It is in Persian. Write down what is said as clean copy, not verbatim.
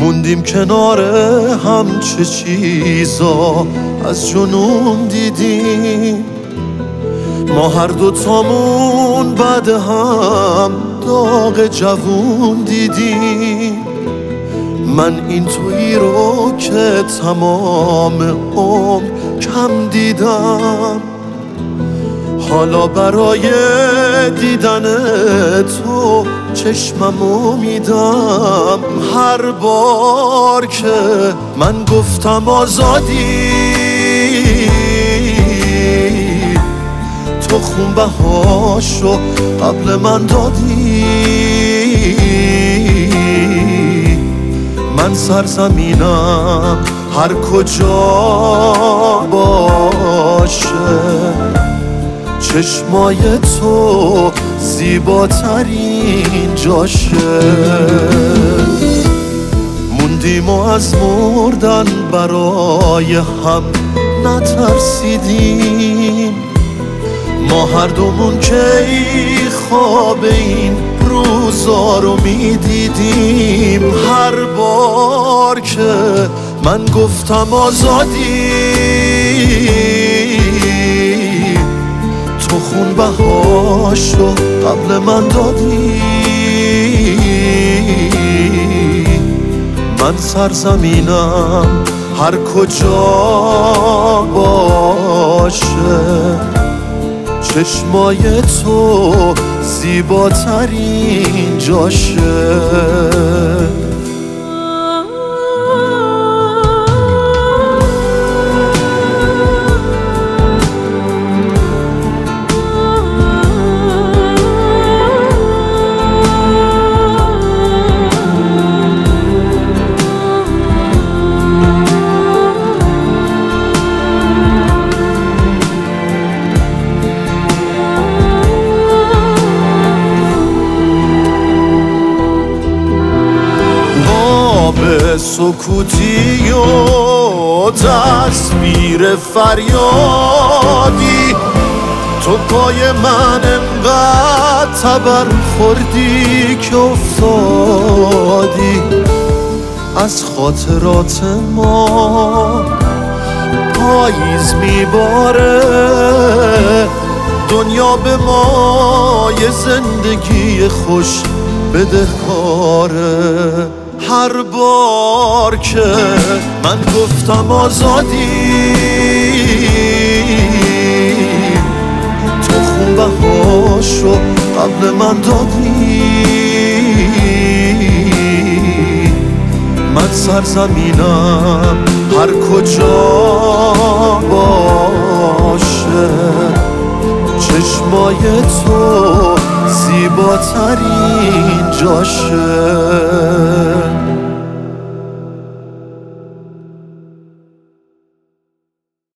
موندیم کنار هم، چه چیزا از جنون دیدیم. ما هر دوتامون بعد هم داغ جوون دیدیم. من این تویی رو که تمام عمر کم دیدم، حالا برای دیدن تو چشممو میدم. هر بار که من گفتم آزادی، تو خونبهاشو قبل من دادی. من سرزمینم هر کجا باشه، چشمای تو زیباترین جاشه. موندیم و از مردن برای هم نترسیدیم. ما هر دومون که خواب این روزا رو میدیدیم. هر بار که من گفتم آزادی، تو خونبهاشو قبل من دادی. من سرزمینم هر کجا باشه، چشمای تو زیباترین جاشه. به سکوتی و تصویر فریادی، تو پای من انقدر تبر خوردی که افتادی. از خاطرات ما پاییز میباره، دنیا به ما یه زندگی خوش بدهکاره. هر بار که من گفتم آزادی، تو خونبهاشو قبل من دادی. من سرزمینم هر کجا باشه، چشمای تو زیباترین جاشه.